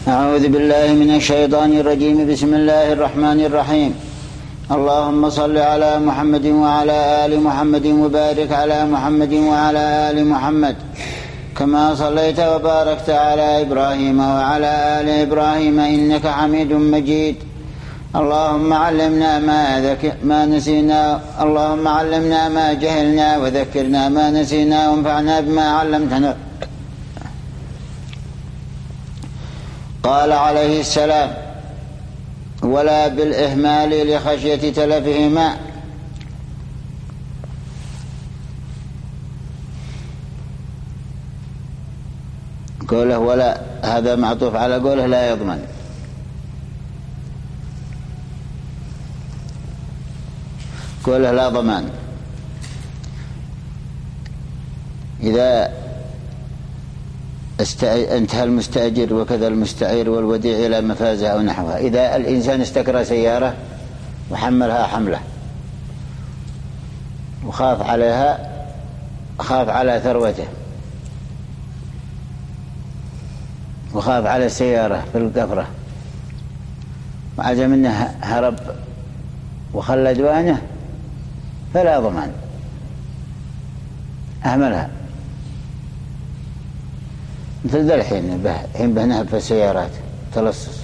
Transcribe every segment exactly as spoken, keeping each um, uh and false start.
أعوذ بالله من الشيطان الرجيم. بسم الله الرحمن الرحيم. اللهم صل على محمد وعلى آل محمد وبارك على محمد وعلى آل محمد كما صليت وباركت على إبراهيم وعلى آل إبراهيم إنك حميد مجيد. اللهم علمنا ما, ذك... ما نسينا اللهم علمنا ما جهلنا وذكرنا ما نسينا وانفعنا بما علمتنا. قال عليه السلام: ولا بالإهمال لخشية تلفهما. قوله ولا هذا معطوف على قوله لا يضمن. قوله لا ضمان إذا انتهى المستأجر وكذا المستعير والوديع إلى مفازة أو نحوها. إذا الإنسان استكرى سيارة وحملها حمله وخاف عليها خاف على ثروته وخاف على السيارة في القفرة وعجم منه هرب وخلى دوانه فلا ضمان، أهملها. مثل ذا الحين حين بهنهب في السيارات تلصص،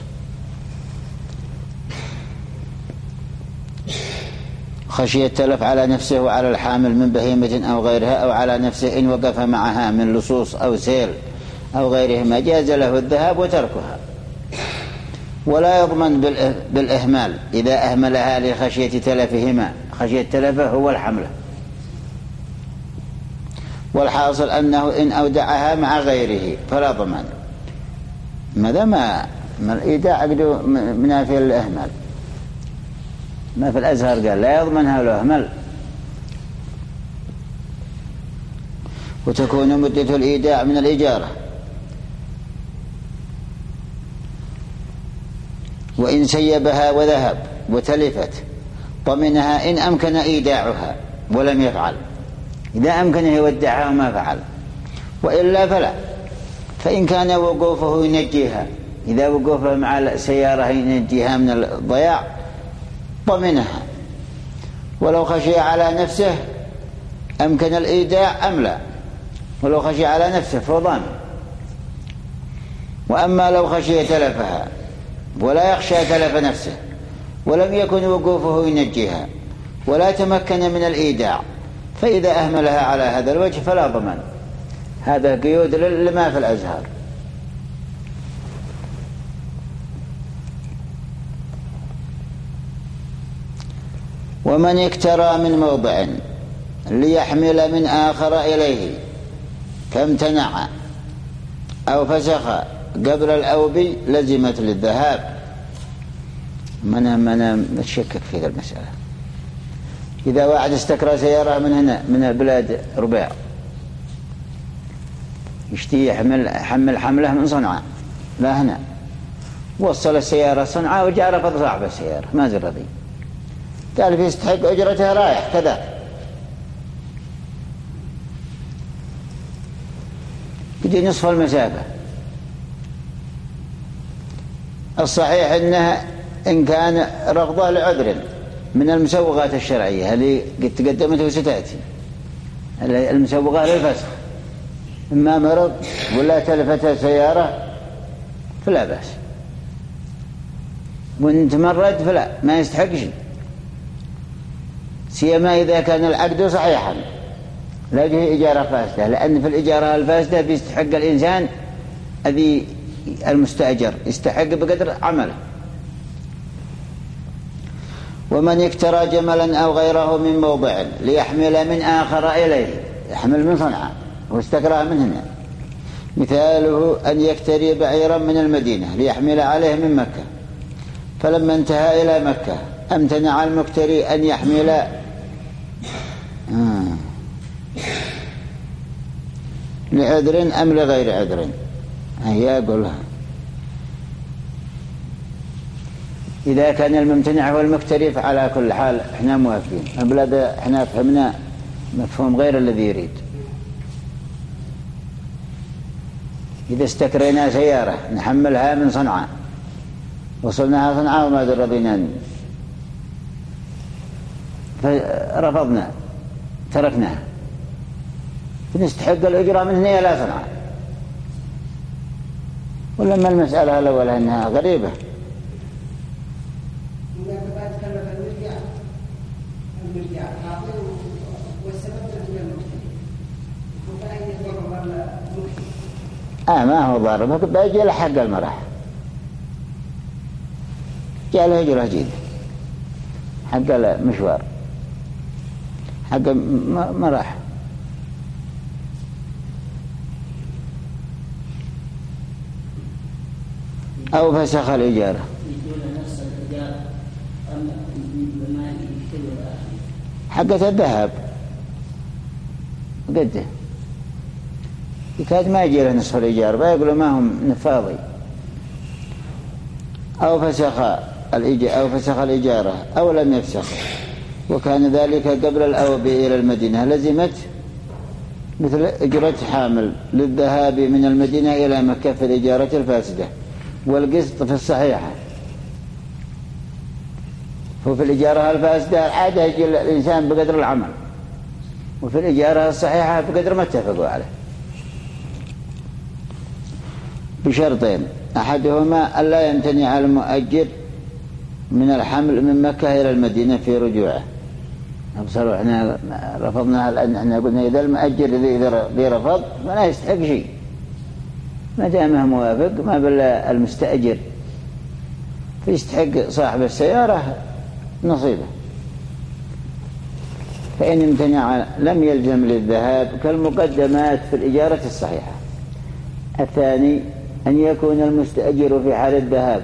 خشية تلف على نفسه وعلى الحامل من بهيمة أو غيرها أو على نفسه إن وقف معها من لصوص أو سيل أو غيرهما جاز له الذهاب وتركها. ولا يضمن بالإهمال إذا أهملها لخشية تلفهما. خشية تلفه هو الحملة، والحاصل أنه إن أودعها مع غيره فلا ضمان. ماذا ما الإيداع عقده منافي الإهمال. ما في الأزهر قال لا يضمنها له أهمل. وتكون مدة الإيداع من الإجارة. وإن سيبها وذهب وتلفت ضمنها إن أمكن إيداعها ولم يفعل. إذا أمكنه يودعها وما فعل، وإلا فلا. فإن كان وقوفه ينجيها، إذا وقوفه مع السيارة ينجيها من الضياع ضمنها. ولو خشي على نفسه أمكن الإيداع أم لا، ولو خشي على نفسه فضان. وأما لو خشي تلفها ولا يخشى تلف نفسه ولم يكن وقوفه ينجيها ولا تمكن من الإيداع فإذا أهملها على هذا الوجه فلا ضمان. هذا قيود لما في الأزهار. ومن اكترى من موضع ليحمل من آخر إليه فامتنع أو فسخ قبل الأوبي لزمت للذهاب. من من نتشكك في المسألة. إذا واحد استكرى سيارة من هنا من البلاد ربيع يشتي يحمل حمل حمله من صنعاء لا هنا، وصل السيارة صنعاء وجاء رفض صاحب السيارة ما زال رضي، قال في يستحق أجرتها رايح كذا، يجي نصف المسافة. الصحيح أنها إن كان رفضه لعذر من المسوغات الشرعية اللي قد تقدمت وستأتي، المسوغات للفسخ، إما مرض ولا تلفت سيارة فلا بأس، وإن تمرد فلا ما يستحق شيء، سيما إذا كان العقد صحيحا لا يجي إجارة فاسدة. لأن في الإجارة الفاسدة بيستحق الإنسان الذي المستأجر يستحق بقدر عمله. ومن اكترى جملا أو غيره من موضع ليحمل من آخر إليه، يحمل من صنعاء واستكراه من هنا. مثاله أن يكتري بعيرا من المدينة ليحمل عليه من مكة، فلما انتهى إلى مكة امتنع المكتري أن يحمل آه. لعذر أم لغير عذر. هي أقولها إذا كان الممتنع هو المكتري فعلى كل حال احنا موافقين. البلاد احنا فهمنا مفهوم غير الذي يريد. إذا استكرينا سيارة نحملها من صنعاء، وصلناها صنعاء وما رضينا فرفضنا تركناها، فنستحق الأجرة من هنا إلى صنعاء. ولما المسألة الأولى أنها غريبة آه ما هو ضارب، بيجي له حق المرح، جاء له أجرة جيدة حق المشوار حق مرح. أو فسخ الإجارة حقة الذهب قده يكاد ما يجي له نصف الإجارة، بيقولوا ما هم نفاضي. أو فسخ الإجارة أو فسخ الإجارة أو لم يفسخ، وكان ذلك قبل الأوبئة إلى المدينة لزمت مثل إجرة حامل للذهاب من المدينة إلى مكة في الإجارة الفاسدة، والقسط في الصحيحة. وفي الإجارة الفاسدة عادة يجي الإنسان بقدر العمل، وفي الإجارة الصحيحة بقدر ما اتفقوا عليه، بشرطين: أحدهما ألا يمتنع المؤجر من الحمل من مكة إلى المدينة في رجوعه. أبصروا إحنا رفضناها، لأن إحنا قلنا إذا المؤجر إذا رفض فلا يستحق شيء، ما دامه موافق ما بل المستأجر، فيستحق صاحب السيارة نصيبه. فإن امتنع لم يلزم للذهاب كالمقدمات في الإجارة الصحيحة. الثاني أن يكون المستأجر في حال الذهاب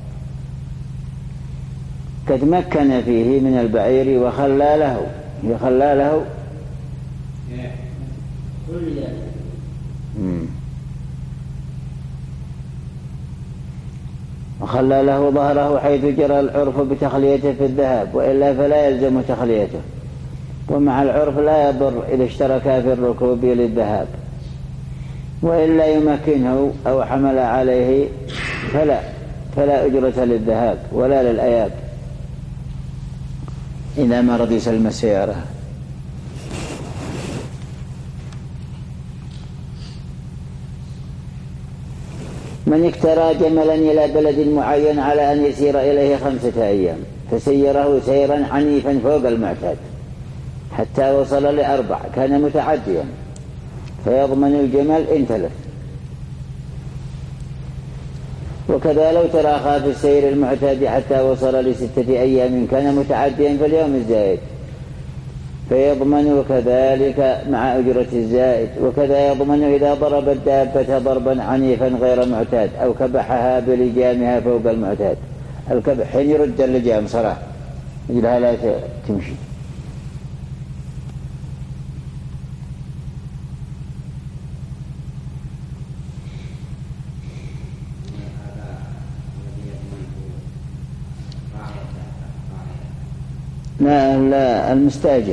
قد مكن فيه من البعير وخلى له يخلى له وخلى له ظهره حيث جرى العرف بتخليته في الذهاب، وإلا فلا يلزم تخليته. ومع العرف لا يضر إذا اشتركا في الركوب للذهاب، وإلا يمكنه أو حمل عليه فلا فلا أجرة للذهاب ولا للأياب إذا ما رضي يسلم السيارة. من اكترى جملا إلى بلد معين على أن يسير إليه خمسة أيام فسيره سيرا عنيفا فوق المعتاد حتى وصل لأربع كان متعديا، فيضمن الجمل إن تلف. وكذا لو تراخى في السير المعتاد حتى وصل لستة أيام كان متعديا في اليوم الزائد، فيضمن كذلك مع أجرة الزائد. وكذا يضمن إذا ضرب الدابة ضربا عنيفا غير معتاد أو كبحها بلجامها فوق المعتاد. الكبح حين يرد اللجام صراحة يجلها لا تمشي. لا لا المستاجر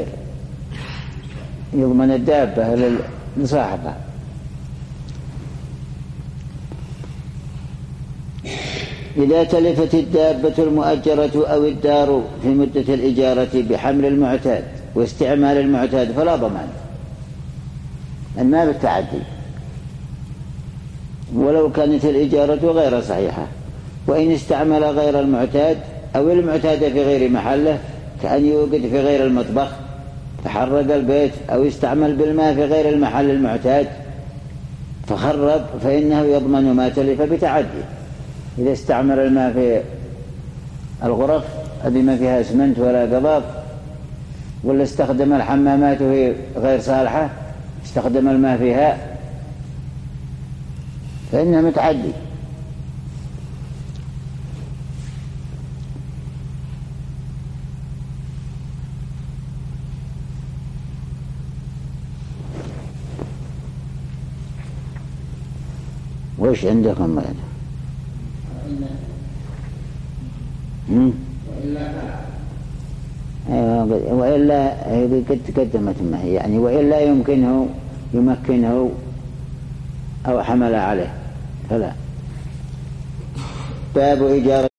يضمن الدابة لصاحبها. إذا تلفت الدابة المؤجرة أو الدار في مدة الإجارة بحمل المعتاد واستعمال المعتاد فلا ضمان، ما بالتعدي ولو كانت الإجارة غير صحيحة. وإن استعمل غير المعتاد أو المعتاد في غير محله كأن يوقد في غير المطبخ فحرق البيت، أو يستعمل بالماء في غير المحل المعتاد فخرب، فإنه يضمن ما تلف بتعدي. إذا استعمل الماء في الغرف هذه ما فيها اسمنت ولا قضاب، ولا استخدم الحمامات وهي غير صالحة استخدم الماء فيها فإنه متعدي. وش عندكم بعد؟ وإلا وإلا هذه قد تقدمت معي يعني. وإلا يمكنه يمكنه أو حمل عليه فلا. باب إجارة